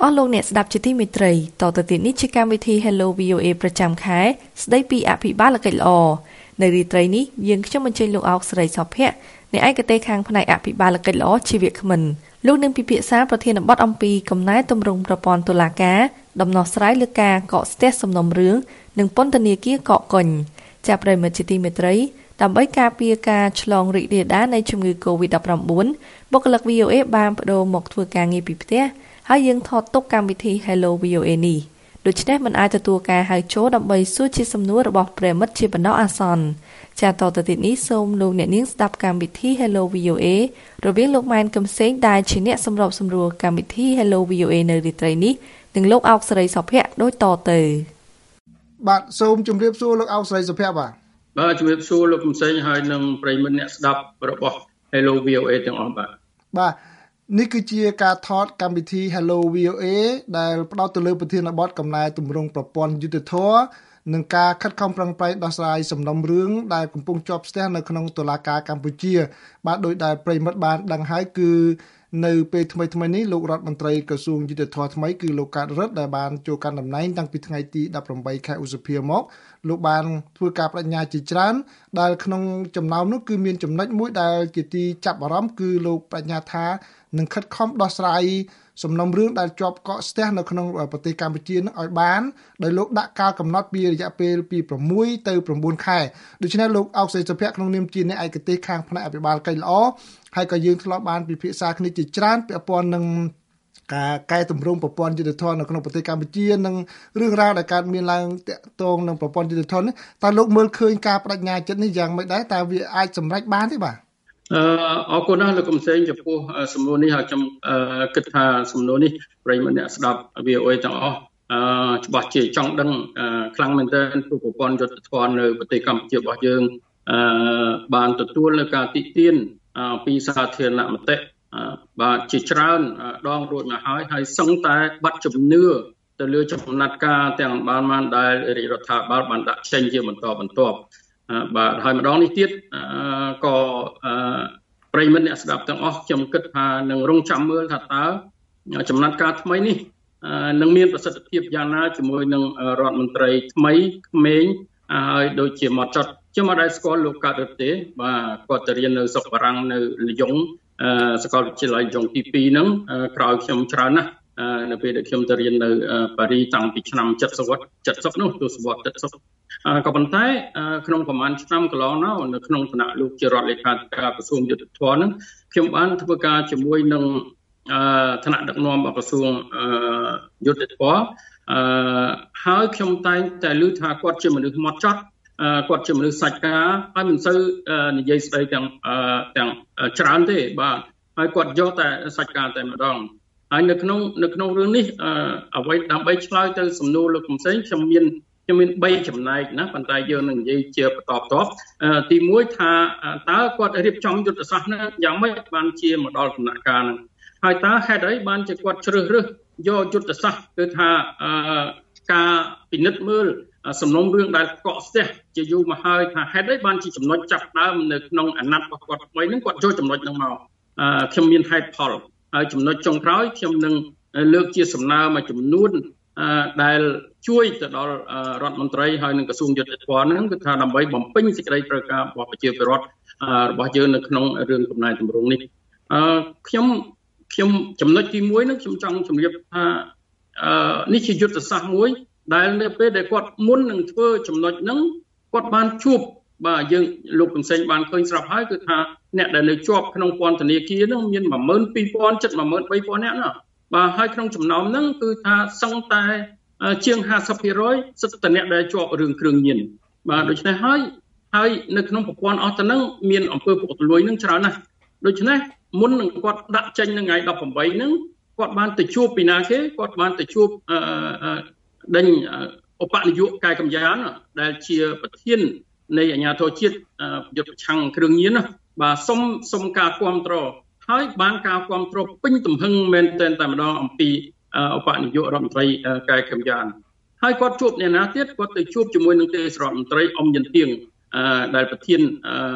ស់លោកអ្នកស្ដាប់ជាទីមេត្រីតទៅទៀតនេះជាកម្មវិធី Hello VOA ប្រចាំខែស្ដីពីអភិបាលកិច្ចល្អនៅរាត្រីនេះយើងខ្ញុំអញ្ជើញលោកអោកស្រីសុភ័ក្រអ្នកឯកទេសខាងផ្នែកអភិបាលកិច្ចល្អជាវាគ្មិនលោកនឹងពិភាក្សាប្រធានបទអំពីកំណែទម្រង់ប្រព័ន្ធតុលាការដំណោះស្រាយលើការកកស្ទះសំណុំរឿងនិងពន្ធនាគារកកកុញចាប់ប្រិយមិត្តជាទីមេត្រីដើម្បីការពារការឆ្លងរីករាលដាលនៃជំងឺ Covid-19 បុគ្គលិក VOA បានបដូរមកធ្វើការងារពីផ្ទះហើយយើងថតទុកកម្មវិធី Hello VOA នេះដូច្នេះមិនអាចទទួលការហៅចូលដើម្បីសួរជាសំណួររបស់ប្រិយមិត្តជាបណ្ដោះអាសន្នចាតទៅទៀតនេះសូមលោកអ្នកនាងស្ដាប់កម្មវិធី Hello VOA រវាងលោកម៉ែនកឹមសេងដែលជាអ្នកសម្របសម្រួលកម្មវិធី Hello VOA នៅរាត្រីនេះនិងលោកអោកស្រីសុភ័ក្រដូចតទៅបាទសូមជម្រាបសួរលោកអោកស្រីសុភ័ក្របាទជំរាបសួរលោកកឹមសេងហើយនិងប្រិយមិត្តអ្នកស្ដាប់របស់ Hello VOA ទាំងអស់បាទនេះគឺជាការថតកម្មវិធី Hello VOA ដែលផ្ដោតទៅលើប្រធានបទកំណែទម្រង់ប្រព័ន្ធយុត្តិធម៌និងការខិតខំប្រឹងប្រែងដោះស្រាយសំណុំរឿងដែលកំពុងជាប់ស្ទះនៅក្នុងតុលាការកម្ពុជាបាទដោយដែលប្រិយមិត្តបានដឹងហើយគឺនៅពេលថ្មីនេះលោករដ្ឋមន្ត្រីក្រសួងយុត្តិធម៌ថ្មីគឺលោកកើតរិទ្ធដែលបានចូលកាន់តំណែងតាំងពីថ្ងៃទី18ខែឧសភាមកលោកបានធ្វើការបដិញ្ញាជាច្រើនដែលក្នុងចំណោមនោះគឺមានចំណុចមួយដែលជាទីចាប់អារម្មណ៍គឺលោកបញ្ញាថានឹងខិតខំដោះស្រាយសំណុំរឿងដែលជាប់កកស្ទះនៅក្នុងប្រទេសកម្ពុជានឹងឲ្យបានដោយលោកដាក់កាលកំណត់ពីរយៈពេលពី6ទៅ9ខែដូច្នេះលោកអោកស្រីសុភ័ក្រក្នុងនាមជាអ្នកឯកទេសខាងផ្នែកអភិបាលកិច្ចល្អហើយក៏យើងធ្លាប់បានពិភាក្សាគ្នាជាច្រើនពាក់ព័ន្ធនឹងការកែតម្រង់ប្រព័ន្ធយុត្តិធម៌នៅក្នុងប្រទេសកម្ពុជានិងរឿងរ៉ាវដែលកើតមានឡើងទាក់ទងនឹងប្រព័ន្ធយុត្តិធម៌នេះតើលោកមើលឃើញការបដិញ្ញាចិត្តនេះយ៉ាងម៉េចដែរតើវាអាចសម្រេចបានទេបាទអរគុណណាស់លោកកឹមសេងចំពោះសំណួរនេះហើយខ្ញុំគិតថាសំណួរនេះប្រិយមិត្តអ្នកស្ដាប់ VOA ទាំងអស់ច្បាស់ជាចង់ដឹងខ្លាំងមែនទែនព្រោះប្រព័ន្ធយុត្តិធម៌នៅប្រទេសកម្ពុជារបស់យើងបានទទួលនៅការទីទានពីសាធារណមតិបាទជាច្រើនដងរួចមកហើយសឹងតែបាត់ជំនឿទៅលើចំណាត់ការទាំងបានដែលរាជរដ្ឋាភិបាលបានដាក់ចេញជាបន្តបន្ទាប់បាទហើយម្ដងនេះទៀតក៏ប្រិយមិត្តអ្នកស្ដាប់ទាំងអស់ខ្ញុំគិតថានឹងរងចាំមើលថាតើចំណាត់ការថ្មីនេះនឹងមានប្រសិទ្ធភាពយ៉ាងណាជាមួយនឹងរដ្ឋមន្ត្រីថ្មីក្មេងហើយដូចជាមកចត់ខ្ញុំអត់ដែលស្គាល់លោកកើតរិទ្ធទេបាទគាត់ទៅរៀននៅស្រុកបារាំងនៅលីយ៉ុងសាកលវិទ្យាល័យលីយ៉ុងទី2ហ្នឹងក្រោយខ្ញុំច្រើនណាស់នៅពេលដែលខ្ញុំទៅរៀននៅប៉ារីតាំងពីឆ្នាំ70នោះទសវត្សរ៍70ក៏ប៉ុន្តែក្នុងប្រហែលឆ្នាំកន្លងមកនៅក្នុងឋានៈលោកជារដ្ឋលេខាធិការក្រសួងយុត្តិធម៌ហ្នឹងខ្ញុំបានធ្វើការជាមួយនឹងឋានៈដឹកនាំរបស់ក្រសួងយុត្តិធម៌ហើយខ្ញុំតែងតែឮថាគាត់ជាមនុស្សហ្មត់ចត់គាត់ជាមនុស្សសាច់ការហើយមិនសូវនិយាយស្ដីទាំងច្រើនទេបាទហើយគាត់យកតែសាច់ការតែម្ដងហើយនៅក្នុងរឿងនេះអ្វីដើម្បីឆ្លើយទៅសំណួរលោកកឹមសេងខ្ញុំមាន3ចំណែកណាប៉ុន្តែយើងនឹងនិយាយជាបន្តបន្ទាប់ទី1ថាតើគាត់រៀបចំយុទ្ធសាស្ត្រណាយ៉ាងម៉េចបានជាមកដល់ដំណាក់កាលហ្នឹងហើយតើហេតុអីបានជាគាត់ជ្រើសរើសយកយុទ្ធសាស្ត្រគឺថាការពិនិត្យមើលសំណុំរឿងដែលកកស្ទះជាយូរមកហើយថាហេតុអីបានជាចំណុចចាប់ដើមនៅក្នុងអាណត្តិរបស់គាត់ថ្មីហ្នឹងគាត់យកចំណុចហ្នឹងមកខ្ញុំមានហេតុផលហើយចំណុចចុងក្រោយខ្ញុំនឹងលើកជាសំណើមួយចំនួនដែលជួយទៅដល់រដ្ឋមន្ត្រីហើយនឹងក្រសួងយុត្តិធម៌ហ្នឹងគឺថាដើម្បីបំពេញសេចក្តីត្រូវការរបស់ប្រជាពលរដ្ឋរបស់យើងនៅក្នុងរឿងកំណែទម្រង់នេះខ្ញុំចំណុចទី1ហ្នឹងខ្ញុំចង់ជម្រាបថានេះជាយុទ្ធសាស្ត្រមួយដែលនៅពេលដែលគាត់មុននឹងធ្វើចំណុចហ្នឹងគាត់បានជួបបាទយើងលោកកឹមសេងបានឃើញស្រាប់ហើយគឺថាអ្នកដែលនៅជាប់ក្នុងពន្ធនាគារហ្នឹងមាន12000 ជិត13000នាក់ណាបាទហើយក្នុងចំណោមហ្នឹងគឺថាសឹងតែជាង 50% សិទ្ធិតអ្នកដែលជាប់រឿងគ្រឿងញៀនបាទដូច្នេះហើយនៅក្នុងប្រព័ន្ធអស់ទៅហ្នឹងមានអង្គើពុករលួយហ្នឹងច្រើនណាស់ដូច្នេះមុននឹងគាត់ដាក់ចេញនៅថ្ងៃ18ហ្នឹងគាត់បានទៅជួបពីណាគេគាត់បានទៅជួបដេញឧបនាយកកាយកម្យ៉ាងដែលជាប្រធាននៃអាជ្ញាធរជាតិយុទ្ធប្រឆាំងគ្រឿងញៀនណាបាទសុំការគាំទ្រហើយបានការគាំទ្រពេញទំហឹងមែនតែម្ដងអំពីឧបនាយករដ្ឋមន្ត្រីកាយកម្យ៉ាងហើយគាត់ជួបអ្នកណាទៀតគាត់ទៅជួបជាមួយនឹងទេសារដ្ឋមន្ត្រីអ៊ំយិនទៀងដែលប្រធាន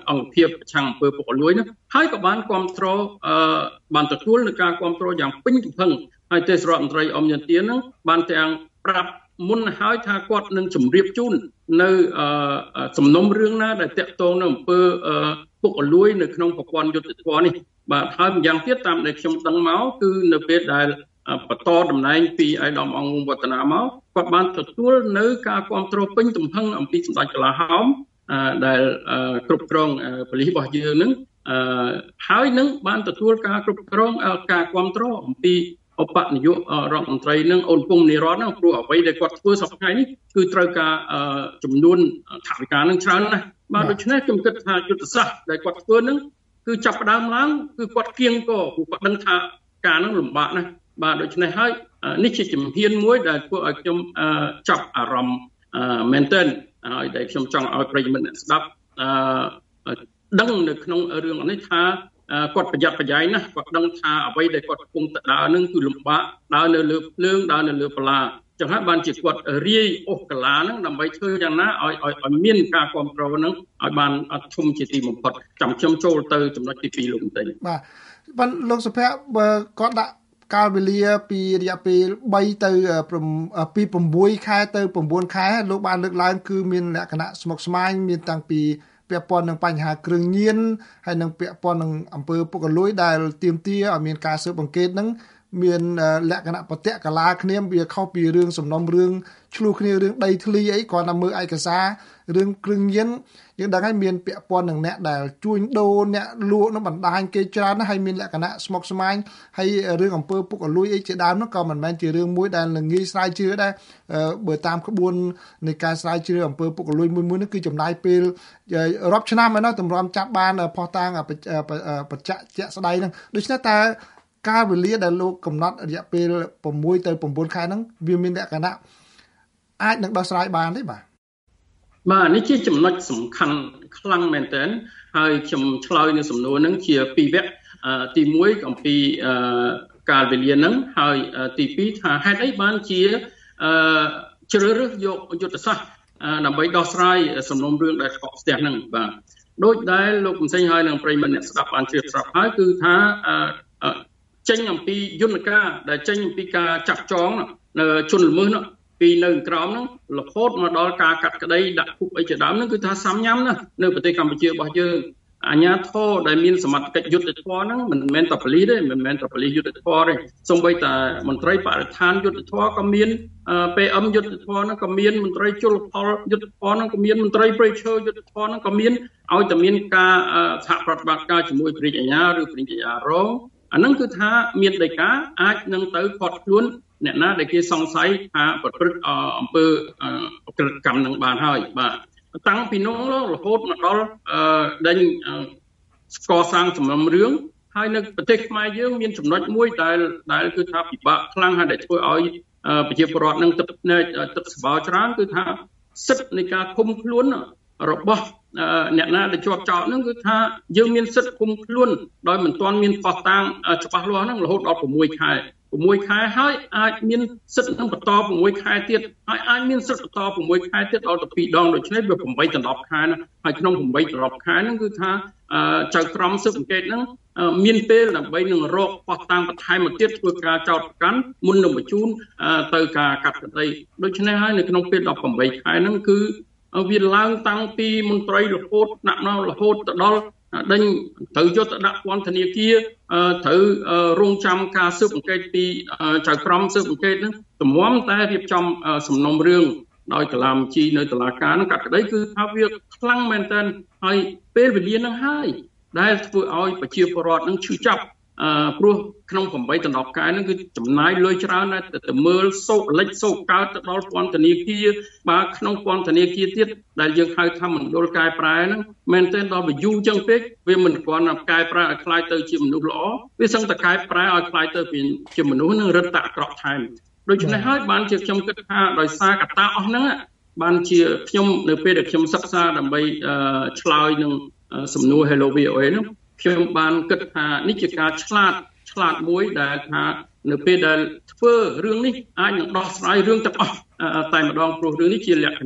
អង្គភាពប្រឆាំងអំពើពុករលួយនោះហើយក៏បានគ្រប់គ្រងបានទទួលនឹងការគ្រប់គ្រងយ៉ាងពេញទំហឹងហើយទេសរដ្ឋមន្ត្រីអមយន្ទាហ្នឹងបានទាំងប្រាប់មុនហើយថាគាត់នឹងជម្រាបជូននៅសំណុំរឿងណាដែលតាក់ទងនឹងអំពើពុករលួយនៅក្នុងប្រព័ន្ធយុត្តិធម៌នេះបាទហើយម្យ៉ាងទៀតតាមដែលខ្ញុំដឹងមកគឺនៅពេលដែលបន្តតំណែងពីឯកឧត្តមអង្គវឌ្ឍនាមកគាត់បានទទួលនៅការគ្រប់គ្រងពេញទំហឹងអំពីសម្ដេចកលាហោមដែលគ្រប់គ្រងប៉ូលីសរបស់យើងនឹងហើយនឹងបានទទួលការគ្រប់គ្រងការគ្រប់គ្រងអំពីឧបនាយករដ្ឋមន្ត្រីនឹងអូនពងនីរដ្ឋហ្នឹងព្រោះអ្វីដែលគាត់ធ្វើសប្តាហ៍ថ្ងៃនេះគឺត្រូវការចំនួនថវិកានឹងច្រើនណាស់បាទដូច្នេះខ្ញុំគិតថាយុទ្ធសាស្ត្រដែលគាត់ធ្វើហ្នឹងគឺចាប់ផ្ដើមឡើងគឺគាត់គៀងកព្រោះគាត់ដឹងថាការហ្នឹងលំបាកណាស់បាទដូច្នេះហើយនេះជាជំហានមួយដែលធ្វើឲ្យខ្ញុំចាប់អារម្មណ៍មែនទែនហើយដែលខ្ញុំចង់ឲ្យប្រិយមិត្តអ្នកស្ដាប់ដឹងនៅក្នុងរឿងនេះថាគាត់ប្រយ័ត្នប្រយែងណាស់គាត់ដឹងថាអ្វីដែលគាត់កំពុងតែដើរនឹងគឺលំបាកដើរនៅលើភ្លើងដើរនៅលើបលាចឹងហើយបានជាគាត់រាយអូសកាឡាហ្នឹងដើម្បីធ្វើយ៉ាងណាឲ្យមានការគ្រប់គ្រងហ្នឹងឲ្យបានធំជាទីបំផុតចាំខ្ញុំចូលទៅចំណុចទី2លោកបន្តិចបាទលោកសុភ័ក្របើគាត់ដាក់កាលវេលាពីរយៈពេល3ទៅពី6ខែទៅ9ខែលោកបានលើកឡើងគឺមានលក្ខណៈស្មុគស្មាញមានតាំងពីពាក់ព័ន្ធនឹងបញ្ហាគ្រឿងញៀនហើយនឹងពាក់ព័ន្ធនឹងអំពើពុករលួយដែលទាមទារឲ្យមានការស៊ើបអង្កេតនឹងមានលក្ខណៈបតិកាឡាគ្នាវាខុសពីរឿងសំណុំរឿងឆ្លោះគ្នារឿងដីធ្លីអីគ្រាន់តែមើលឯកសាររឿងគ្រឿងញៀនយើងដឹងហើយមានពាក់ព័ន្ធនឹងអ្នកដែលជួញដូរអ្នកលក់នៅបណ្ដាញគេច្រើនណាស់ហើយមានលក្ខណៈស្មុគស្មាញហើយរឿងអំពើពុករលួយអីជាដើមនោះក៏មិនមែនជារឿងមួយដែលនឹងងាយស្រាវជ្រាវដែរបើតាមក្បួននៃការស្រាវជ្រាវអំពើពុករលួយមួយនោះគឺចំណាយពេលរាប់ឆ្នាំហើយណាទម្រាំចាប់បានផុសតាងបច្ចៈជាក់ស្ដែងហ្នឹងដូច្នេះតើការវេលាដែលលោកកំណត់រយៈពេល6ទៅ9ខែហ្នឹងវាមានលក្ខណៈអាចនឹងដោះស្រាយបានទេបាទនេះជាចំណុចសំខាន់ខ្លាំងមែនទែនហើយខ្ញុំឆ្លើយនៅសំណួរហ្នឹងជា2វគ្គទី1អំពីកាលវេលាហ្នឹងហើយទី2ថាហេតុអីបានជាជ្រើសរើសយកយុទ្ធសាស្ត្រដើម្បីដោះស្រាយសំណុំរឿងដែលស្កកស្ទះហ្នឹងបាទដូចដែលលោកកំសែងហើយនឹងប្រិយមិត្តអ្នកស្ដាប់បានជ្រាបស្រាប់ហើយគឺថាចេញអំពីយន្តការដែលចេញអំពីការចាត់ចងនៅជនល្មើសនោះពីនៅក្រោមហ្នឹងរហូតមកដល់ការកាត់ក្តីដាក់គុកអីជាដើមហ្នឹងគឺថាសាំញ៉ាំណានៅប្រទេសកម្ពុជារបស់យើងអាជ្ញាធរដែលមានសមត្ថកិច្ចយុត្តិធម៌ហ្នឹងមិនមែនតែប៉ូលីសទេមិនមែនតែប៉ូលីសយុត្តិធម៌ទេសូម្បីតែមន្ត្រីបរិស្ថានយុត្តិធម៌ក៏មានPM យុត្តិធម៌ហ្នឹងក៏មានមន្ត្រីជលផលយុត្តិធម៌ហ្នឹងក៏មានមន្ត្រីព្រៃឈើយុត្តិធម៌ហ្នឹងក៏មានឲ្យតែមានការសហប្រតិបត្តិការជាមួយព្រះរាជអាជ្ញាឬព្រះរាជអាជ្ញារងអាហ្នឹងគឺថាមានដីកាអាចនឹងទៅផាត់ខ្លួនអ្នកណាដែលគេសង្ស័យថាប្រព្រឹត្តអំពើក្រិតកម្មនឹងបានហើយបាទតាំងពីនោះរហូតមកដល់ដេញស្កសាងសំណុំរឿងហើយនៅប្រទេសខ្មែរយើងមានចំណុចមួយដែលគឺថាពិបាកខ្លាំងហើយដែលធ្វើឲ្យប្រជាពលរដ្ឋនឹងទឹកស្បោច្រើនគឺថាសិទ្ធិនៃការឃុំខ្លួនរបស់អ្នកណាដែលជាប់ចោទហ្នឹងគឺថាយើងមានសិទ្ធិឃុំខ្លួនដោយមិនទាន់មានផុសតាងច្បាស់លាស់ហ្នឹងរហូតដល់6ខែហើយអាចមានសិទ្ធិនឹងបន្ត6ខែទៀតហើយអាចមានសិទ្ធិបន្ត6ខែទៀតដល់ទៅ2ដងដូច្នេះវា8ដល់10ខែណាហើយក្នុង8ដល់10ខែហ្នឹងគឺថាចៅក្រមស៊ើបអង្កេតហ្នឹងមានពេលដើម្បីនឹងរកផុសតាងបន្ថែមមកទៀតធ្វើការចោទប្រកាន់មុននឹងបញ្ជូនទៅការកាត់ក្តីដូច្នេះហើយនៅក្នុងពេល18ខែហ្នឹងគឺវាឡើងតាំងពីមន្ត្រីរហូតដាក់នៅរហូតទៅដល់ដេញត្រូវយកទៅដាក់ពន្ធនាគារត្រូវរងចាំការស៊ើបអង្កេតពីចៅក្រមស៊ើបអង្កេតហ្នឹងទំមតែរៀបចំសំណុំរឿងដោយតុលាជីនៅតុលាការហ្នឹងកាត់ក្តីគឺថាវាខ្លាំងមែនទែនហើយពេលវេលាហ្នឹងហើយដែលធ្វើឲ្យប្រជាពលរដ្ឋហ្នឹងឈឺចាប់ព្រោះក្នុង8ដល់10ខែហ្នឹងគឺចំណាយលុយច្រើនណាស់ទៅមើលសោកលិចសោកកើតទៅដល់ពន្ធនាគារបាទក្នុងពន្ធនាគារទៀតដែលយើងហៅថាមណ្ឌលកែប្រែហ្នឹងមែនទែនដល់វាយូរចឹងពេកវាមិនគ្រាន់តែកែប្រែឲ្យខ្លាយទៅជាមនុស្សល្អវាសឹងតែកែប្រែឲ្យខ្លាយទៅជាមនុស្សនឹងរឹតតែអាក្រក់ថែមដូច្នេះហើយបានជាខ្ញុំគិតថាដោយសារកត្តាអស់ហ្នឹងបានជាខ្ញុំនៅពេលដែលខ្ញុំសិក្សាដើម្បីឆ្លើយនឹងសំណួរ Hello VOA ហ្នឹងខ្ញុំបានគិតថានេះជាការឆ្លាតមួយដែលថានៅពេលដែលធ្វើរឿងនេះអាចនឹងដោះស្រាយរឿងទាំងអស់តែម្ដងព្រោះរឿងនេះជាលក្ខណៈ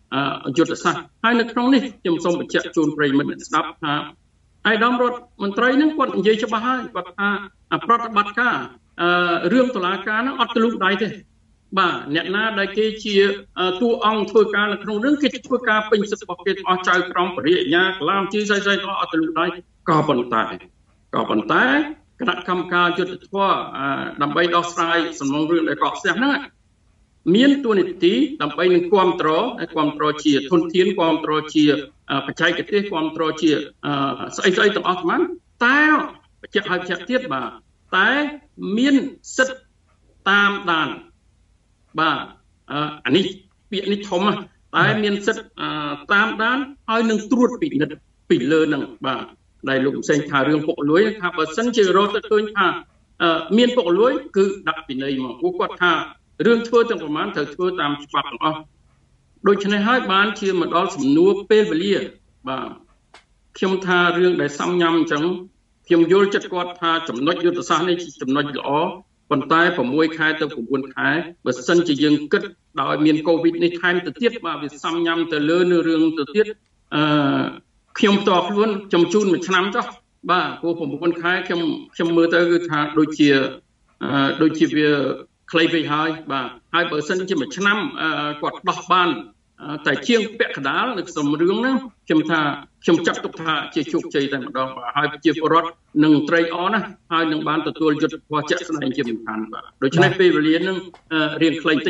យុទ្ធសាស្ត្រហើយនៅក្នុងនេះខ្ញុំសូមបញ្ជាក់ជូនប្រិយមិត្តស្ដាប់ថាឯកឧត្តមរដ្ឋមន្ត្រីនឹងគាត់និយាយច្បាស់ហើយគាត់ថាប្រតិបត្តិការរឿងតុលាការនឹងអត់ទលូកដៃទេបាទអ្នកណាដែលគេជាតួអង្គធ្វើការនៅក្នុងរឿងគេធ្វើការពេញសិទ្ធិរបស់គេអស់ចៅក្រមបរិយាកលាមជឿស្អីៗក៏អត់ទលូកដៃក៏ប៉ុន្តែគណៈកម្មការយុត្តិធម៌ដើម្បីដោះស្រាយសំណុំរឿងដែលកកស្ទះហ្នឹងមានតួនាទីដើម្បីនឹងគ្រប់គ្រងជាធនធានគ្រប់គ្រងជាបច្ចេកទេសគ្រប់គ្រងជាស្អីទាំងអស់ហ្នឹងតែបញ្ជាក់ឲ្យបញ្ជាក់ទៀតបាទតែមានសិទ្ធិតាមដានបាទអានេះពាក្យនេះធំតែមានសិទ្ធិតាមដានហើយនឹងត្រួតពិនិត្យពីលើនឹងបាទដែលលោកផ្សេងថារឿងពុករលួយថាបើសិនជារកទៅឃើញថាមានពុករលួយគឺដាក់ពិន័យមកពួកគាត់ថារឿងធ្វើទាំងប្រមាណត្រូវធ្វើតាមច្បាប់ទាំងអស់ដូច្នេះហើយបានជាមកដល់សំណួរពេលវេលាបាទខ្ញុំថារឿងដែលសំញ៉ាំអញ្ចឹងខ្ញុំយល់ចិត្តគាត់ថាចំណុចយុទ្ធសាស្ត្រនេះជាចំណុចល្អប៉ុន្តែ6ខែទៅ9ខែបើសិនជាយើងគិតដោយមានកូវីដនេះថែមទៅទៀតបាទវាសំញ៉ាំទៅលើនៅរឿងទៅទៀតខ្ញុំផ្ទាល់ខ្លួនខ្ញុំជូនមួយឆ្នាំចុះបាទព្រោះ9ខែខ្ញុំមើលទៅគឺថាដូចជាវាខ្លីពេកហើយបាទហើយបើសិនជាមួយឆ្នាំគាត់ដោះបានតែជាងពាក់កណ្ដាលនៅសំរឿងហ្នឹងខ្ញុំចាត់ទុកថាជាជោគជ័យតែម្ដងបាទហើយប្រជាពលរដ្ឋនឹងត្រេកអរណាស់ហើយនឹងបានទទួលយុត្តិធម៌ជាក់ស្ដែងជាសំខាន់បាទដូច្នេះពេលវេលានឹងរៀងខ្លីតិច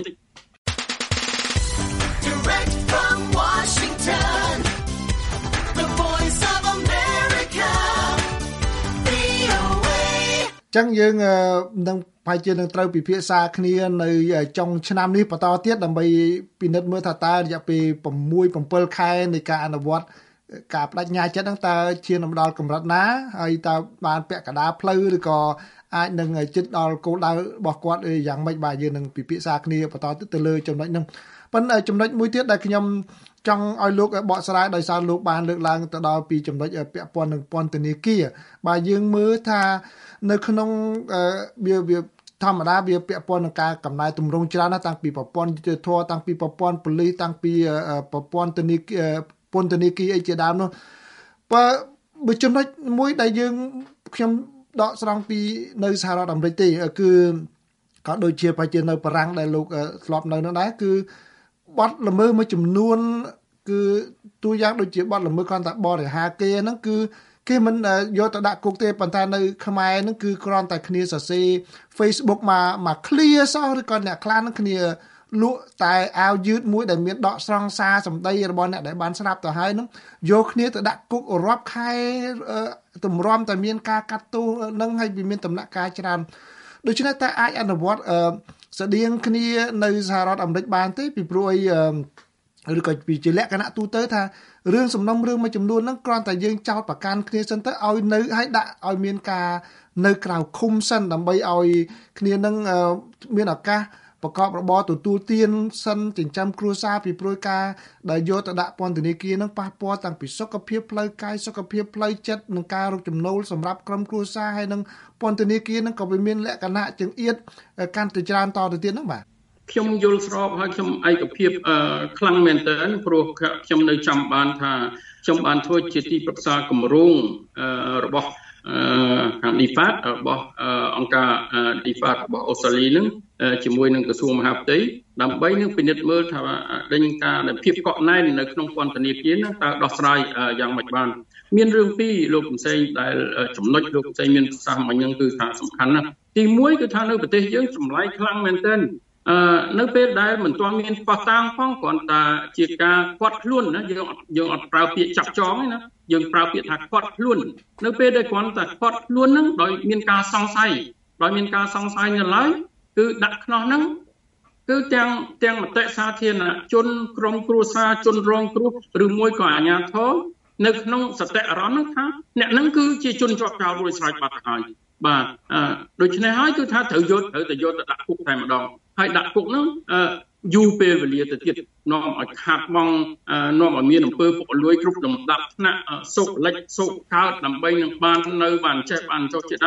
ចឹងយើងនឹងប្រហែលជានឹងត្រូវពិភាក្សាគ្នានៅចុងឆ្នាំនេះបន្តទៀតដើម្បីពិនិត្យមើលថាតើរយៈពេល6-7ខែនៃការអនុវត្តការបដិញ្ញាចិត្តហ្នឹងតើជាដល់កម្រិតណាហើយតើបានពាក់កណ្ដាលផ្លូវឬក៏អាចនឹងជិតដល់គោលដៅរបស់គាត់យ៉ាងម៉េចបាទយើងនឹងពិភាក្សាគ្នាបន្តទៅលើចំណុចហ្នឹងប៉ុន្តែចំណុចមួយទៀតដែលខ្ញុំចង់ឲ្យលោកបកស្រាយដោយសារលោកបានលើកឡើងទៅដល់ពីចំណុចពាក់ព័ន្ធនឹងពន្ធនាគារបាទយើងមើលថានៅក្នុងវាធម្មតាវាពាក់ព័ន្ធនឹងការកំណែទម្រង់ច្រើនណាស់តាំងពីប្រព័ន្ធយុតិធធម៌តាំងពីប្រព័ន្ធប៉ូលីសតាំងពីប្រព័ន្ធពន្ធនាគារអីជាដើមនោះបើចំណុចមួយដែលខ្ញុំដកស្រង់ពីនៅសហរដ្ឋអាមេរិកទេគឺក៏ដូចជាប្រជិននៅបារាំងដែលលោកធ្លាប់នៅនោះដែរគឺបទល្មើសមួយចំនួនគឺទូយ៉ាងដូចជាបទល្មើសគ្រាន់តែបរិហាគេហ្នឹងគឺគេមិនយកទៅដាក់គុកទេប៉ុន្តែនៅខ្មែរហ្នឹងគឺគ្រាន់តែគ្នាសរសេរ Facebook មក clear សោះឬក៏អ្នកខ្លះហ្នឹងគ្នាលក់តែអាវយឺតមួយដែលមានដកស្រង់សារសម្ដីរបស់អ្នកដែលបានស្លាប់ទៅហើយហ្នឹងយកគ្នាទៅដាក់គុករាប់ខែទម្រាំតែមានការកាត់ទោសហ្នឹងហើយវាមានដំណាក់កាលច្រើនដូច្នេះតែអាចអនុវត្តស្តៀងគ្នានៅសហរដ្ឋអាមេរិកបានទេពីព្រោះឬក៏ពីជាលក្ខណៈទូទៅថារឿងសំណុំរឿងមួយចំនួនហ្នឹងគ្រាន់តែយើងចោទប្រកាន់គ្នាសិនទៅឲ្យនៅឲ្យដាក់ឲ្យមានការនៅក្រៅឃុំសិនដើម្បីឲ្យគ្នានឹងមានឱកាសប្រកបរបរទទួលទានសិនចិញ្ចឹមគ្រួសារពីព្រោះការដែលយកទៅដាក់ពន្ធនាគារនឹងប៉ះពាល់តាំងពីសុខភាពផ្លូវកាយសុខភាពផ្លូវចិត្តនិងការរកចំណូលសម្រាប់ក្រុមគ្រួសារហើយនឹងពន្ធនាគារនឹងក៏មានលក្ខណៈចង្អៀតកាន់តែច្រើនតទៅទៀតហ្នឹងបាទខ្ញុំយល់ស្របហើយខ្ញុំឯកភាពខ្លាំងមែនទែនព្រោះខ្ញុំនៅចាំបានថាខ្ញុំបានធ្វើជាទីប្រឹក្សាគម្រោងរបស់ខាង DFAT របស់អង្គការ DFAT របស់អូស្ត្រាលីនឹងជាមួយនឹងក្រសួងមហាផ្ទៃដើម្បីនឹងពិនិត្យមើលថាដេញការភាពកក់ណែននៅក្នុងពន្ធនាគារនឹងតើដោះស្រាយយ៉ាងម៉េចបានមានរឿងពីរលោកផ្សេងដែលចំណុចលោកផ្សេងមានប្រសាសន៍មួយនឹងគឺថាសំខាន់ណាស់ទី1គឺថានៅប្រទេសយើងចម្លែកខ្លាំងមែនទែននៅពេលដែលមិនទាន់មានបោះតាំងផងគ្រាន់តែជាការខាត់ខ្លួនណាយើងអត់ប្រើពាក្យចាប់ចងទេណាយើងប្រើពាក្យថាខាត់ខ្លួននៅពេលដែលគ្រាន់តែខាត់ខ្លួនហ្នឹងដោយមានការសង្ស័យនៅឡើយគឺដាក់ខ្នោះហ្នឹងគឺទាំងមតិសាធារណជនក្រុមគ្រួសារជនរងគ្រោះឬមួយក៏អាជ្ញាធរនៅក្នុងសតិអារម្មណ៍ហ្នឹងថាអ្នកហ្នឹងគឺជាជនជាប់ចោទរួចស្រេចបាត់ទៅហើយបាទដូច្នេះហើយគឺថាត្រូវយកទៅដាក់គុកតែម្ដងហើយដាក់គុកហ្នឹងយូរពេលវេលាទៅទៀតនាំឲ្យខាតបង់នាំឲ្យមានអំពើពុករលួយគ្រប់លំដាប់ថ្នាក់សុខលិចសុខកើតដើម្បីនឹងបាននៅបានចេះបានចុះជាដើម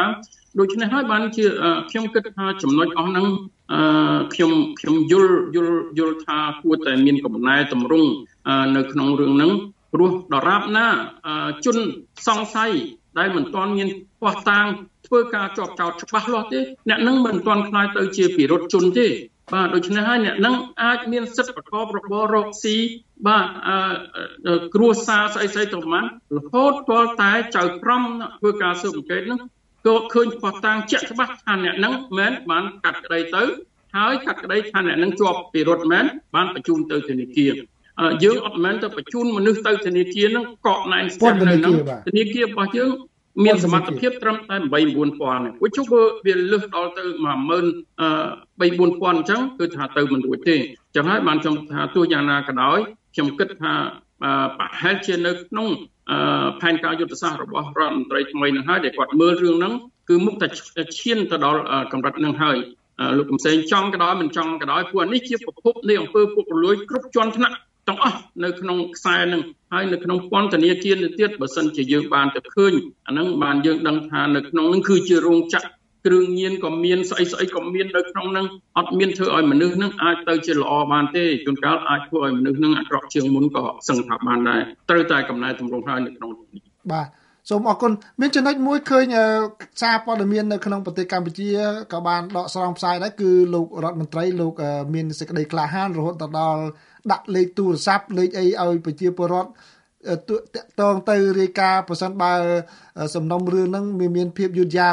ដូច្នេះហើយបានជាខ្ញុំគិតថាចំណុចអស់ហ្នឹងខ្ញុំយល់ថាគួរតែមានកំណែតម្រង់នៅក្នុងរឿងហ្នឹងព្រោះដរាបណាជនសង្ស័យដែលមិនទាន់មានផ្ោះតាងធ្វើការជាប់ចោទច្បាស់លាស់ទេអ្នកនឹងមិនទាន់ខ្លាយទៅជាពិរុទ្ធជនទេបាទដូច្នេះហើយអ្នកនឹងអាចមានសិទ្ធិប្រកបរបររកស៊ីបាទគ្រួសារស្អីទៅប៉ុន្មានរហូតទាល់តែចៅក្រមធ្វើការស៊ើបអង្កេតនឹងក៏ឃើញផ្ោះតាងជាក់ច្បាស់ថាអ្នកនឹងមិនបានកាត់ក្តីទៅហើយកាត់ក្តីថាអ្នកនឹងជាប់ពិរុទ្ធមែនបានបញ្ជូនទៅធនាគារយើងអត់មែនទៅបញ្ជូនមនុស្សទៅធនាគារនឹងកក់ណែនស្ទះនៅនឹងធនាគាររបស់យើងមានសមត្ថភាពត្រឹមតែ 8-9,000 នេះវាជុំវាលើសដល់ទៅ 13000-4000 អញ្ចឹងគឺថាទៅមិនរួចទេអញ្ចឹងហើយបានខ្ញុំថាទោះយ៉ាងណាក៏ដោយខ្ញុំគិតថាប្រហែលជានៅក្នុងផែនការយុទ្ធសាស្ត្ររបស់រដ្ឋមន្ត្រីថ្មីនឹងហើយដែលគាត់មើលរឿងហ្នឹងគឺមុខតែឈានទៅដល់កម្រិតហ្នឹងហើយលោកកំសែងចង់ក៏ដោយមិនចង់ក៏ដោយព្រោះនេះជាប្រភពនៃអង្គើពុករលួយគ្រប់ជាន់ថ្នាក់ទាំងអស់នៅក្នុងខ្សែនឹងហើយនៅក្នុងពន្ធនាគារទៅទៀតបើសិនជាយើងបានទៅឃើញអាហ្នឹងបានយើងដឹងថានៅក្នុងហ្នឹងគឺជារោងចក្រគ្រឿងញៀនក៏មានស្អីក៏មាននៅក្នុងហ្នឹងអត់មានធ្វើឲ្យមនុស្សហ្នឹងអាចទៅជាល្អបានទេជួនកាលអាចធ្វើឲ្យមនុស្សហ្នឹងអាក្រក់ជាងមុនក៏សឹងថាបានដែរត្រូវតែកំណែតម្រង់ហើយនៅក្នុងនេះបាទសូមអរគុណមានចំណុចមួយឃើញសារព័ត៌មាននៅក្នុងប្រទេសកម្ពុជាក៏បានដកស្រង់ផ្សាយដែរគឺលោករដ្ឋមន្ត្រីលោកមានសេចក្តីក្លាហានរហូតដល់ដាក់លេខទូរស័ព្ទលេខអីឲ្យប្រជាពលរដ្ឋតាក់ទងទៅរាយការណ៍ប្រសិនបើសំណុំរឿងហ្នឹងមានភាពយឺតយ៉ាវ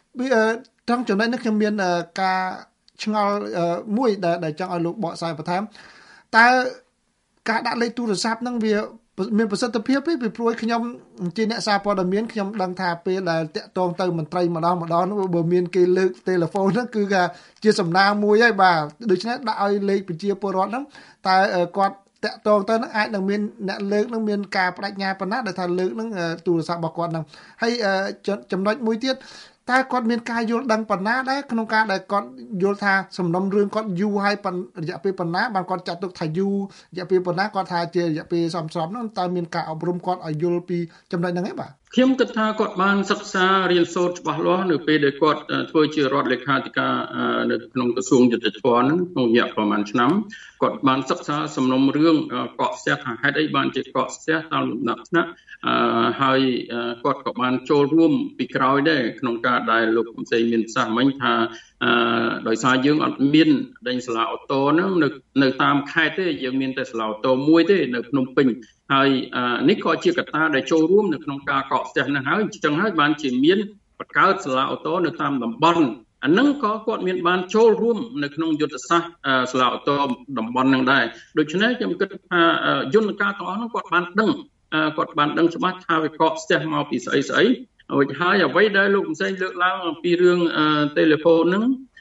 trongចំណុចនេះខ្ញុំមានការឆ្ងល់មួយដែលចង់ឲ្យលោកបកស្រាយបន្ថែមតើការដាក់លេខទូរស័ព្ទហ្នឹងវាមានប្រសិទ្ធភាពទេពីព្រោះខ្ញុំជាអ្នកសារព័ត៌មានខ្ញុំដឹងថាពេលដែលតាក់ទងទៅមន្ត្រីម្ដងនោះបើមានគេលើកទូរស័ព្ទហ្នឹងគឺជាសំណាងមួយហើយបាទដូច្នេះដាក់ឲ្យលេខប្រជាពលរដ្ឋហ្នឹងតើគាត់តាក់ទងទៅហ្នឹងអាចនឹងមានអ្នកលើកហ្នឹងមានការបដិញ្ញាប៉ុណ្ណាដែលថាលើកហ្នឹងទូរស័ព្ទរបស់គាត់ហ្នឹងហើយចំណុចមួយទៀតតើគាត់មានការយល់ដឹងប៉ុណ្ណាដែរក្នុងការដែលគាត់យល់ថាសំណុំរឿងគាត់យូរហើយរយៈពេលប៉ុណ្ណាបានគាត់ចាត់ទុកថាយូររយៈពេលប៉ុណ្ណាគាត់ថាជារយៈពេលសមស្របហ្នឹងតើមានការអប់រំគាត់ឲ្យយល់ពីចំណុចហ្នឹងទេបាទខ្ញុំគិតថាគាត់បានសិក្សារៀនសូត្រច្បាស់លាស់នៅពេលដែលគាត់ធ្វើជារដ្ឋលេខាធិការនៅក្នុងក្រសួងយុតិធម៌ហ្នឹងក្នុងរយៈប្រហែលឆ្នាំគាត់បានសិក្សាសំណុំរឿងកកស្ទះថាហេតុអីបានជាកកស្ទះតាមលំដាប់ថ្នាក់ហើយគាត់ក៏បានចូលរួមពីក្រោយដែរក្នុងការដែលលោកកំសែងមានប្រសាសន៍មិញថាដោយសារយើងអត់មានដេញសាលាអូតូហ្នឹងនៅតាមខេត្តទេយើងមានតែសាលាអូតូមួយទេនៅភ្នំពេញហើយនេះក៏ជាកត្តាដែលចូលរួមនៅក្នុងការកកស្ទះហ្នឹងហើយអញ្ចឹងហើយបានជាមានបង្កើតសាលាអូតូនៅតាមតំបន់អាហ្នឹងក៏គាត់មានបានចូលរួមនៅក្នុងយុទ្ធសាស្ត្រសាលាអូតូតំបន់ហ្នឹងដែរដូច្នេះខ្ញុំគិតថាយន្តការទាំងអស់ហ្នឹងគាត់បានដឹងច្បាស់ថាវាកកស្ទះមកពីស្អីហើយអ្វីដែលលោកកំសែងលើកឡើងអំពីរឿងទូរស័ព្ទហ្នឹង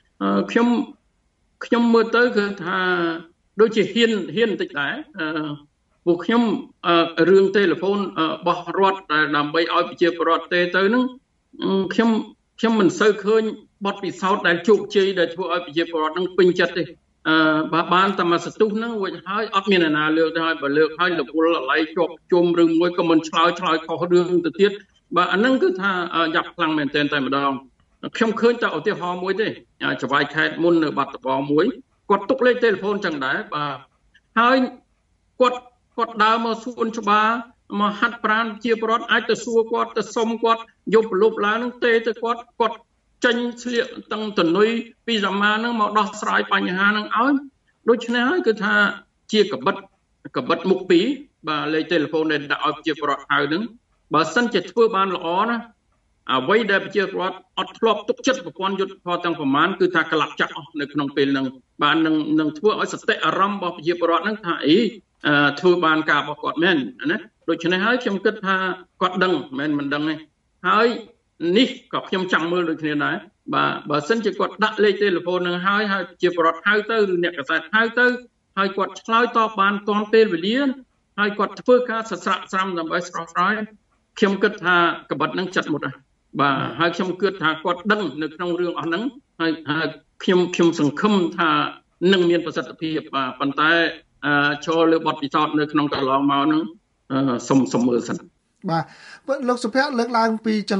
ខ្ញុំមើលទៅគឺថាដូចជាហ៊ានបន្តិចដែរពួកខ្ញុំរឿងទូរស័ព្ទរបស់រដ្ឋដែលដើម្បីឲ្យប្រជាពលរដ្ឋទេទៅហ្នឹងខ្ញុំមិនសូវឃើញបទពិសោធន៍ដែលជោគជ័យដែលធ្វើឲ្យប្រជាពលរដ្ឋហ្នឹងពេញចិត្តទេបានតែមកសទុះហ្នឹងរួចហើយអត់មានអ្នកណាលើកទេហើយបើលើកហើយលពលអាឡ័យជាប់ជុំរឿងមួយក៏មិនឆ្លើយខុសរឿងទៅទៀតបាទអាហ្នឹងគឺថាយ៉ាប់ខ្លាំងមែនទែនតែម្ដងខ្ញុំឃើញតែឧទាហរណ៍មួយទេចវាយខេត្តមុននៅបាត់ដំបងមួយគាត់ទុកលេខទូរស័ព្ទចឹងដែរបាទហើយគាត់ដើរមកសួនច្បារមកហាត់ប្រាណជាពលរដ្ឋអាចទៅសួរគាត់ទៅសុំគាត់យកប្រលប់ឡើងហ្នឹងទេទៅគាត់ចេញស្លៀកតឹងតនុយពីសមាហ្នឹងមកដោះស្រាយបញ្ហាហ្នឹងឲ្យដូច្នេះហើយគឺថាជាកបិតមុខពីរបាទលេខទូរស័ព្ទដែលដាក់ឲ្យប្រជាពលរដ្ឋហៅហ្នឹងបើសិនជាធ្វើបានល្អណាអ្វីដែលប្រជាពលរដ្ឋអត់ធ្លាប់ទុកចិត្តប្រព័ន្ធយុទ្ធសាស្ត្រទាំងប្រមាណគឺថាក្លាប់ចាក់អស់នៅក្នុងពេលហ្នឹងបាននឹងធ្វើឲ្យសតិអារម្មណ៍របស់ប្រជាពលរដ្ឋហ្នឹងថាធ្វើបានការរបស់គាត់មែនណាដូច្នេះហើយខ្ញុំគិតថាគាត់ដឹងមិនដឹងទេហើយនេះក៏ខ្ញុំចង់មើលដូចគ្នាដែរបាទបើសិនជាគាត់ដាក់លេខទូរស័ព្ទនឹងហើយជាពលរដ្ឋហៅទៅឬអ្នកកសែតហៅទៅហើយគាត់ឆ្លើយតបបានទាន់ពេលវេលាហើយគាត់ធ្វើការសស្រាក់ស្រាំដើម្បីស្រោះស្រាយខ្ញុំគិតថាក្បិតនឹងចិត្តមុតហើយបាទហើយខ្ញុំគិតថាគាត់ដឹងនៅក្នុងរឿងអស់ហ្នឹងហើយខ្ញុំសង្ឃឹមថានឹងមានប្រសិទ្ធភាពបាទប៉ុន្តែចូលលើបទពិសោធន៍នៅក្នុងកន្លងមកហ្នឹងសុំមើលសិនបាទលោកសុភ័ក្រលើកឡើងពីចំណុច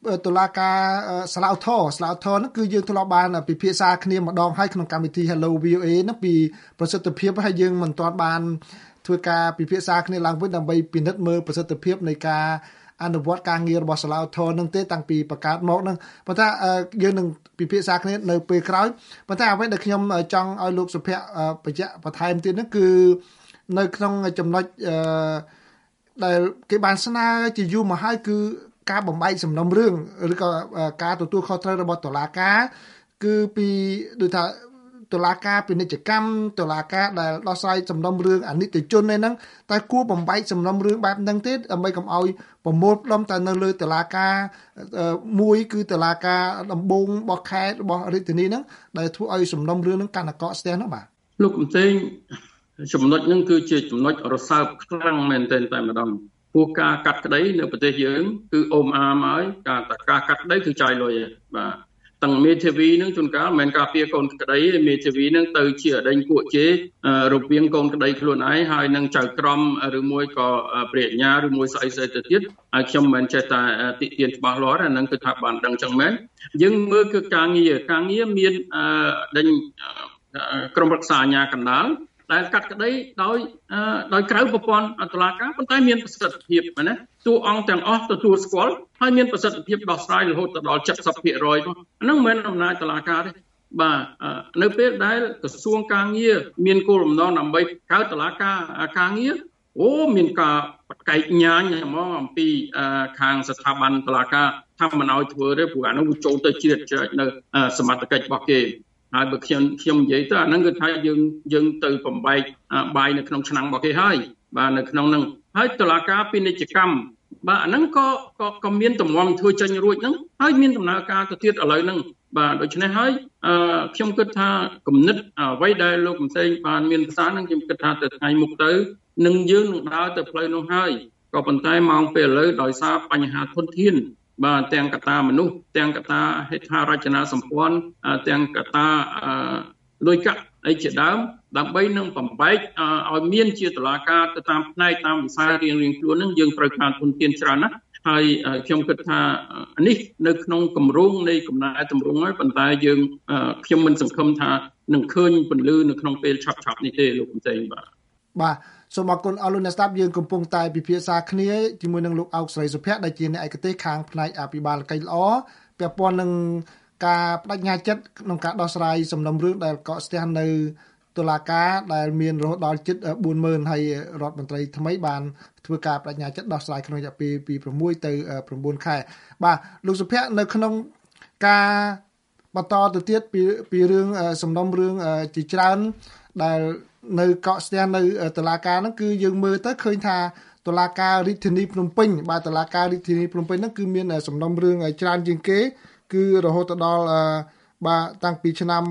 តុលាការសាឡាវថហ្នឹងគឺយើងធ្លាប់បានពិភាក្សាគ្នាម្ដងហើយក្នុងកម្មវិធី Hello VOA ហ្នឹងពីប្រសិទ្ធភាពហើយយើងមិនទាន់បានធ្វើការពិភាក្សាគ្នាឡើងវិញដើម្បីពិនិត្យមើលប្រសិទ្ធភាពនៃការអនុវត្តការងាររបស់សាឡាវថនឹងទេតាំងពីបង្កើតមកនឹងប៉ុន្តែយើងនឹងពិភាក្សាគ្នានៅពេលក្រោយប៉ុន្តែអ្វីដែលខ្ញុំចង់ឲ្យលោកសុភ័ក្របញ្ជាក់បន្ថែមទៀតហ្នឹងគឺនៅក្នុងចំណុចដែលគេបានស្នើជាយូរមកហើយគឺការបំបែកសំណុំរឿងឬក៏ការទទួលខុសត្រូវរបស់តុលាការគឺពីដូចថាតុលាការពាណិជ្ជកម្មតុលាការដែលដោះស្រាយសំណុំរឿងអនិច្ចជនហ្នឹងតែគួរបំបែកសំណុំរឿងបែបហ្នឹងទេដើម្បីកុំឲ្យប្រមូលផ្ដុំតែនៅលើតុលាការមួយគឺតុលាការដំបងរបស់ខេត្តរបស់រាជធានីហ្នឹងដែលធ្វើឲ្យសំណុំរឿងហ្នឹងកាន់តែកកស្ទះហ្នឹងបាទលោកកំទេងចំណុចហ្នឹងគឺជាចំណុចរសើបខ្លាំងមែនទែនតែម្ដងព្រោះការកាត់ក្តីនៅប្រទេសយើងគឺអូមអាមហើយការកាត់ក្តីគឺចាយលុយបាទទាំងមេធាវីនឹងជួនកាលមិនមែនការពារកូនក្តីមេធាវីនឹងទៅជាអដេញគួកជេររបៀងកូនក្តីខ្លួនឯងហើយនឹងចៅក្រមឬមួយក៏ព្រះញ្ញាឬមួយស្អីទៅទៀតហើយខ្ញុំមិនចេះតែតិទៀនច្បាស់លាស់អានឹងគឺថាបានដឹងចឹងមែនយើងមើលគឺការងារមានដេញក្រុមរក្សាអាជ្ញាកណ្ដាលដែលកាត់ក្តីដោយក្រៅប្រព័ន្ធតុលាការប៉ុន្តែមានប្រសិទ្ធភាពណាតួអង្គទាំងអស់ទទួលស្គាល់ហើយមានប្រសិទ្ធភាពដោះស្រាយរហូតដល់ 70% ហ្នឹងមិនមែនអំណាចតុលាការទេបាទនៅពេលដែលក្រសួងការងារមានគោលបំណងដើម្បីកើតតុលាការការងារមានការបកែកញ៉ាញហ្មងអំពីខាងស្ថាប័នតុលាការថាមិនឲ្យធ្វើទេព្រោះអានោះវាចូលទៅជ្រៀតជ្រែកនៅសមត្ថកិច្ចរបស់គេហើយបើខ្ញុំនិយាយទៅអាហ្នឹងគឺថាយើងទៅបំបែកបាយនៅក្នុងឆ្នាំងរបស់គេហើយបាទនៅក្នុងហ្នឹងហើយតុលាការពាណិជ្ជកម្មបាទអាហ្នឹងក៏មានទម្ងន់ធ្វើចេញរួចហ្នឹងហើយមានដំណើរការទៅទៀតឥឡូវហ្នឹងបាទដូច្នេះហើយខ្ញុំគិតថាគំនិតអ្វីដែលលោកកំសែងបានមានប្រសាសន៍ហ្នឹងខ្ញុំគិតថាទៅថ្ងៃមុខទៅនឹងយើងនឹងដើរទៅផ្លូវនោះហើយក៏ប៉ុន្តែម៉ោងពេលឥឡូវដោយសារបញ្ហាធនធានបាទទាំងកត្តាមនុស្សទាំងកត្តាហេដ្ឋារចនាសម្ព័ន្ធទាំងកត្តាលុយកាក់អីជាដើមដើម្បីនឹងបំបែកឲ្យមានជាតុលាការទៅតាមផ្នែកតាមវិស័យរៀងៗខ្លួននឹងយើងត្រូវការធនធានច្រើនណាស់ហើយខ្ញុំគិតថានេះនៅក្នុងគម្រោងនៃកំណែតម្រង់ហើយប៉ុន្តែយើងខ្ញុំមិនសង្ឃឹមថានឹងឃើញពន្លឺនៅក្នុងពេលឆាប់នេះទេលោកកំសែងបាទសូមអរគុណអរលោកអ្នកស្ដាប់យើងកំពុងតែពិភាក្សាគ្នាជាមួយនឹងលោកអោកស្រីសុភ័ក្រដែលជាអ្នកឯកទេសខាងផ្នែកអភិបាលកិច្ចល្អពាក់ព័ន្ធនឹងការបដិញ្ញាចិត្តក្នុងការដោះស្រាយសំណុំរឿងដែលកកស្ទះនៅតុលាការដែលមានរហូតដល់ជិត 40,000 ហើយរដ្ឋមន្ត្រីថ្មីបានធ្វើការបដិញ្ញាចិត្តដោះស្រាយក្នុងរយៈពេលពី6ទៅ9ខែបាទលោកសុភ័ក្រនៅក្នុងការបន្តទៅទៀតពីរឿងសំណុំរឿងជាច្រើនដែលនៅកកស្ទះនៅតុលាការហ្នឹងគឺយើងមើលទៅឃើញថាតុលាការរាជធានីភ្នំពេញបាទតុលាការរាជធានីភ្នំពេញហ្នឹងគឺមានសំណុំរឿងច្រើនជាងគេគឺរហូតដល់បាទតាំងពីឆ្នាំ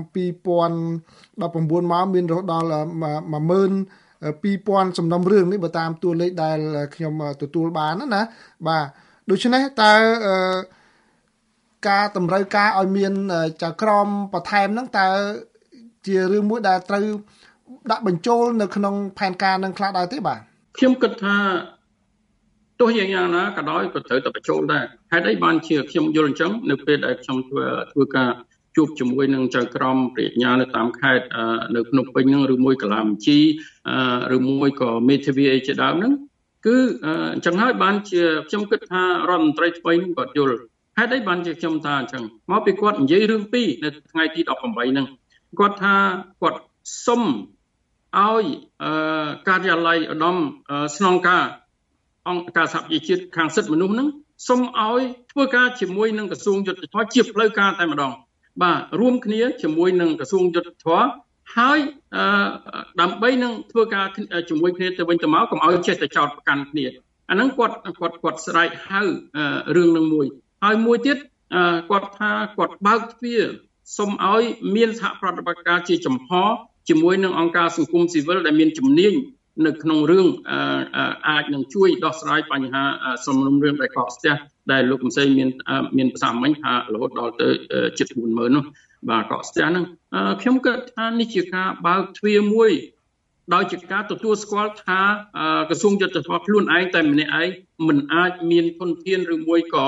2019មកមានរហូតដល់ 12,000 សំណុំរឿងនេះបើតាមតួលេខដែលខ្ញុំទទួលបានណាបាទដូច្នេះតើការតម្រូវការឲ្យមានចៅក្រមបន្ថែមហ្នឹងតើជារឿងមួយដែលត្រូវដាក់បញ្ចូលនៅក្នុងផែនការនឹងខ្លះដែរទេបាទខ្ញុំគិតថាទោះយ៉ាងណាក៏ដោយក៏ត្រូវតែបញ្ចូលដែរហេតុអីបានជាខ្ញុំយល់អញ្ចឹងនៅពេលដែលខ្ញុំធ្វើការជួបជាមួយនឹងចៅក្រមប្រាជ្ញានៅតាមខេត្តនៅភ្នំពេញហ្នឹងឬមួយកន្លងជីឬមួយក៏មេធាវីជាដើមហ្នឹងគឺអញ្ចឹងហើយបានជាខ្ញុំគិតថារដ្ឋមន្ត្រីថ្មីហ្នឹងគាត់យល់ហេតុអីបានជាខ្ញុំថាអញ្ចឹងមកពីគាត់និយាយរឿងពីរនៅថ្ងៃទី18ហ្នឹងគាត់ថាគាត់សុំឲ្យការិយាល័យឧត្តមស្នងការអង្គការសហប្រជាជាតិខាងសិទ្ធិមនុស្សហ្នឹងសុំឲ្យធ្វើការជាមួយនឹងក្រសួងយុទ្ធភ័ពជាផ្លូវការតែម្ដងបាទរួមគ្នាជាមួយនឹងក្រសួងយុទ្ធភ័ពហើយដើម្បីនឹងធ្វើការជាមួយគ្នាទៅវិញទៅមកកុំឲ្យចេះតែចោទប្រកាន់គ្នាអាហ្នឹងគាត់ស្រែកហៅរឿងនឹងមួយហើយមួយទៀតគាត់ថាគាត់បើកទ្វារសុំឲ្យមានសហប្រតិបត្តិការជាចំហជាមួយនឹងអង្គការសង្គមស៊ីវិលដែលមានជំនាញនៅក្នុងរឿងអាចនឹងជួយដោះស្រាយបញ្ហាសំណុំរឿងដែលកកស្ទះដែលលោកកំសែងមានប្រសាសន៍មិញថារហូតដល់ទៅជិត 40,000 នោះបាទកកស្ទះហ្នឹងខ្ញុំគិតថានេះជាការបើកទ្វារមួយដោយជាការទទួលស្គាល់ថាក្រសួងយុទ្ធភ័ពខ្លួនឯងតែម្នាក់ឯងមិនអាចមានធនធានឬមួយក៏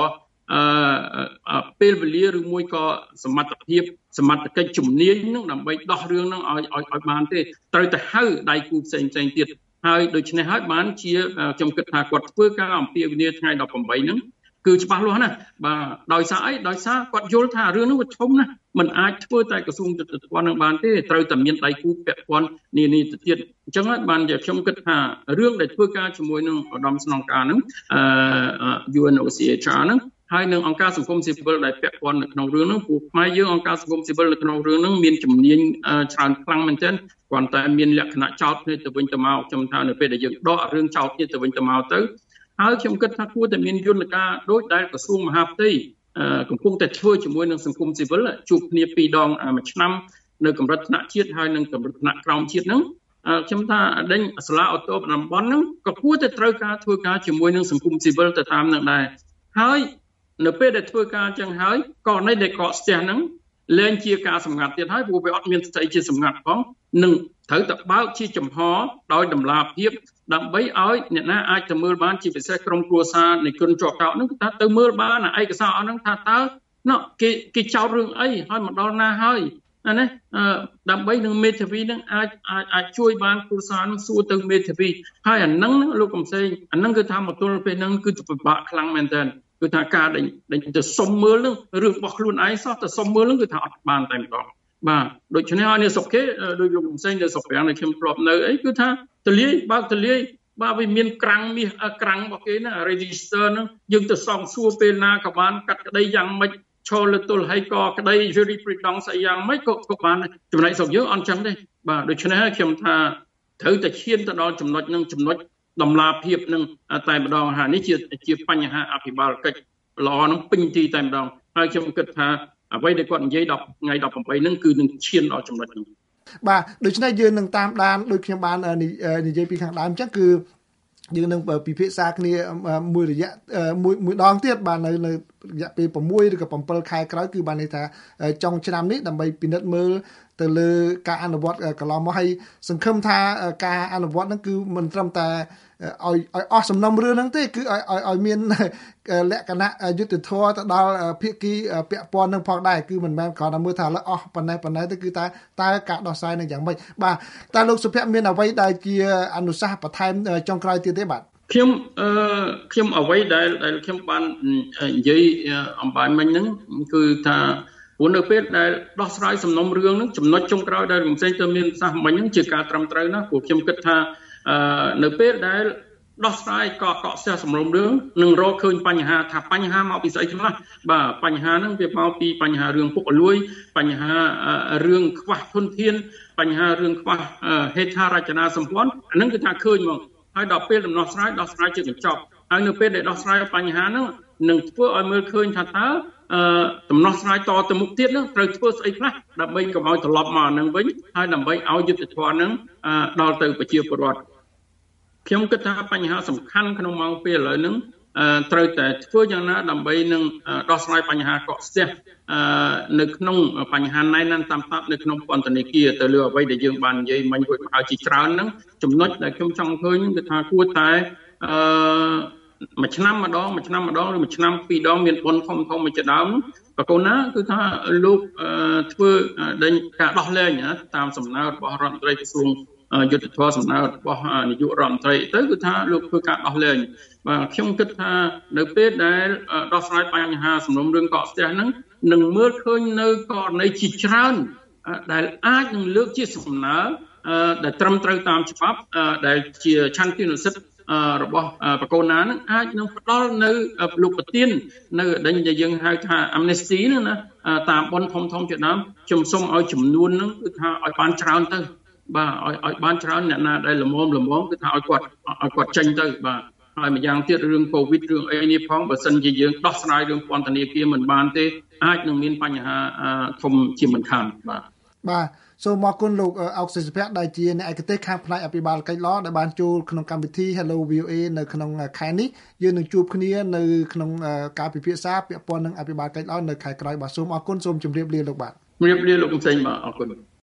ពេលវេលាឬមួយក៏សមត្ថភាពសមត្ថកិច្ចជំនាញនឹងដើម្បីដោះរឿងនឹងឲ្យបានទេត្រូវតែហៅដៃគូផ្សេងទៀតហើយដូច្នេះហើយបានជាខ្ញុំគិតថាគាត់ធ្វើការអំពាវនាវថ្ងៃ18ហ្នឹងគឺច្បាស់លាស់ណាបាទដោយសារអីដោយសារគាត់យល់ថារឿងនោះវាធំណាស់มันអាចធ្វើតែក្រសួងយុតិធម៌នឹងបានទេត្រូវតែមានដៃគូពាក់ព័ន្ធនានាទៅទៀតអញ្ចឹងហើយបានជាខ្ញុំគិតថារឿងដែលធ្វើការជាមួយនឹងឧត្តមស្នងការហ្នឹងUNOCHR ហ្នឹងហើយនឹងអង្គការសង្គមស៊ីវិលដែលពាក់ព័ន្ធនៅក្នុងរឿងហ្នឹងពួកខ្មែរយើងអង្គការសង្គមស៊ីវិលនៅក្នុងរឿងហ្នឹងមានជំនាញច្រើនខ្លាំងមែនទែនគ្រាន់តែមានលក្ខណៈចោទគ្នាទៅវិញទៅមកខ្ញុំថានៅពេលដែលយើងដករឿងចោទគ្នាទៅវិញទៅមកទៅហើយខ្ញុំគិតថាគួរតែមានយន្តការដូចដែលក្រសួងមហាផ្ទៃកំពុងតែធ្វើជាមួយនឹងសង្គមស៊ីវិលជួបគ្នា2ដងមួយឆ្នាំនៅកម្រិតថ្នាក់ជាតិហើយនិងកម្រិតថ្នាក់ក្រោមជាតិហ្នឹងខ្ញុំថាដេញសាលាអូតូតំបន់ហ្នឹងក៏គួរតែត្រូវការធ្វើការជាមួយនឹងសង្គមស៊ីវិលទៅតាមនឹងដែរហើយនៅពេលដែលធ្វើការអញ្ចឹងហើយករណីដែលកកស្ទះហ្នឹងលែងជាការសម្ងាត់ទៀតហើយព្រោះវាអត់មានស្ថិតិជាសម្ងាត់ផងនឹងត្រូវតែបើកជាចំហដោយតម្លាភាពដើម្បីឲ្យអ្នកណាអាចទៅមើលបានជាពិសេសក្រុមគ្រួសារនៃជនជាប់ចោទហ្នឹងថាទៅមើលបានឯកសារអស់ហ្នឹងថាតើគេចោទរឿងអីហើយមកដល់ណាហើយណាដើម្បីនឹងមេធាវីនឹងអាចជួយបានគ្រួសារនឹងសួរទៅមេធាវីហើយអាហ្នឹងលោកកំសែងអាហ្នឹងគឺថាមកទល់ពេលហ្នឹងគឺពិបាកខ្លាំងមែនតើគឺថាការដេញទៅសុំមើលនឹងរឿងរបស់ខ្លួនឯងសោះទៅសុំមើលនឹងគឺថាអត់បានតែម្ដងបាទដូច្នេះហើយនៅស្រុកគេដោយលោកកំសែងនៅស្រុកប្រាំងដែលខ្ញុំធ្លាប់នៅអីគឺថាទលាយបើកទលាយបាទវាមានក្រាំងមាសក្រាំងរបស់គេណា register ហ្នឹងយើងទៅសងសួរពេលណាក៏បានកាត់ក្តីយ៉ាងម៉េចឈរលើទល់ហើយក៏ក្តី jurisprudence ស្អីយ៉ាងម៉េចក៏បានចំណុចស្រុកយើងអត់ចឹងទេបាទដូច្នេះហើយខ្ញុំថាត្រូវតែឈានទៅដល់ចំណុចនឹងចំណុចតម្លាភាពនឹងតែម្ដងហើយនេះជាបញ្ហាអភិបាលកិច្ចល្អនឹងពេញទីតែម្ដងហើយខ្ញុំគិតថាអ្វីដែលគាត់និយាយថ្ងៃ18ហ្នឹងគឺនឹងឈានដល់ចំណុចហ្នឹងបាទដូច្នេះយើងនឹងតាមដានដូចខ្ញុំបាននិយាយពីខាងដើមអញ្ចឹងគឺយើងនឹងពិភាក្សាគ្នាមួយរយៈមួយដងទៀតបាទនៅរយៈពេល6ឬក៏7ខែក្រោយគឺបានន័យថាចុងឆ្នាំនេះដើម្បីពិនិត្យមើលទៅលើការអនុវត្តកន្លងមកហើយសង្ឃឹមថាការអនុវត្តហ្នឹងគឺមិនត្រឹមតែឲ្យអស់សំណុំរឿងហ្នឹងទេគឺឲ្យមានលក្ខណៈយុត្តិធម៌ទៅដល់ភាគីពាក់ព័ន្ធនឹងផងដែរគឺមិនមែនគ្រាន់តែមើលថាអស់ប៉ុណ្ណេះទេគឺតើការដោះស្រាយនឹងយ៉ាងម៉េចបាទតើលោកសុភ័ក្រមានអ្វីដែលជាអនុសាសន៍បន្ថែមចុងក្រោយទៀតទេបាទខ្ញុំអ្វីដែលខ្ញុំបាននិយាយអំបញ្ញមិញហ្នឹងគឺថាព្រោះនៅពេលដែលដោះស្រាយសំណុំរឿងហ្នឹងចំណុចចុងក្រោយដែលខ្ញុំផ្សេងទៅមានប្រសាសន៍មិញហ្នឹងជាការត្រឹមត្រូវណាព្រោះខ្ញុំគិតថានៅពេលដែលដោះស្រាយកកស្ទះសំណុំរឿងនឹងរកឃើញបញ្ហាថាបញ្ហាមកពីស្អីខ្លះបាទបញ្ហាហ្នឹងវាមកពីបញ្ហារឿងពុករលួយបញ្ហារឿងខ្វះធនធានបញ្ហារឿងខ្វះហេដ្ឋារចនាសម្ព័ន្ធអាហ្នឹងគឺថាឃើញមកហើយដល់ពេលដំណោះស្រាយជាកញ្ចប់ហើយនៅពេលដែលដោះស្រាយបញ្ហាហ្នឹងនឹងធ្វើឲ្យមើលឃើញថាតើដំណោះស្រាយតទៅមុខទៀតនឹងត្រូវធ្វើស្អីខ្លះដើម្បីកុំឲ្យត្រឡប់មកនឹងវិញហើយដើម្បីឲ្យយុត្តិធម៌នឹងដល់ទៅប្រជាពលរដ្ឋខ្ញុំគិតថាបញ្ហាសំខាន់ក្នុងម៉ោងពេលឥឡូវហ្នឹងត្រូវតែធ្វើយ៉ាងណាដើម្បីនឹងដោះស្រាយបញ្ហាកកស្ទះនៅក្នុងបញ្ហាណែនតាមតាប់នៅក្នុងពន្ធនាគារទៅលើអ្វីដែលយើងបាននិយាយមិញរួចមកហើយជាច្រើនហ្នឹងចំណុចដែលខ្ញុំចង់ឃើញគឺថាគួរតែមួយឆ្នាំម្ដងឬមួយឆ្នាំ2ដងមានបុណ្យធំមួយជាដើមបកូនណាគឺថាលោកធ្វើដេញការដោះលែងតាមសំណើរបស់រដ្ឋមន្ត្រីក្រសួងយុទ្ធធម៌សំណើរបស់នាយករដ្ឋមន្ត្រីទៅគឺថាលោកធ្វើការដោះលែងបាទខ្ញុំគិតថានៅពេលដែលដោះស្រាយបញ្ហាសំណុំរឿងកកស្ទះហ្នឹងនឹងមើលឃើញនៅករណីជាច្រើនដែលអាចនឹងលើកជាសំណើដែលត្រឹមត្រូវតាមច្បាប់ដែលជាឆន្ទៈនិស្សិតរបស់បកូនណានឹងអាចនឹងផ្ដល់នៅលោកប្រធាននៅដេញដែលយើងហៅថា amnesty ហ្នឹងណាតាមបនធំជាដើមខ្ញុំសូមឲ្យចំនួនហ្នឹងគឺថាឲ្យបានច្រើនទៅបាទឲ្យបានច្រើនអ្នកណាដែលល្មមគឺថាឲ្យគាត់ចេញទៅបាទហើយម្យ៉ាងទៀតរឿងកូវីដរឿងអីនេះផងបើសិនជាយើងដោះស្រាយរឿងពន្ធនាគារមិនបានទេអាចនឹងមានបញ្ហាធំជាមិនខានបាទសូមអរគុណលោកអុកសុភ័ក្រដែលជាអ្នកឯកទេសខាងផ្នែកអភិបាលកិច្ចល្អដែលបានចូលក្នុងកម្មវិធី Hello VOA នៅក្នុងខែនេះយើងនឹងជួបគ្នានៅក្នុងការពិភាក្សាពាក់ព័ន្ធនឹងអភិបាលកិច្ចល្អនៅខែក្រោយបាទសូមអរគុណសូមជម្រាបលាលោកបាទជម្រាបលាលោកកំសែងបាទអរគុណ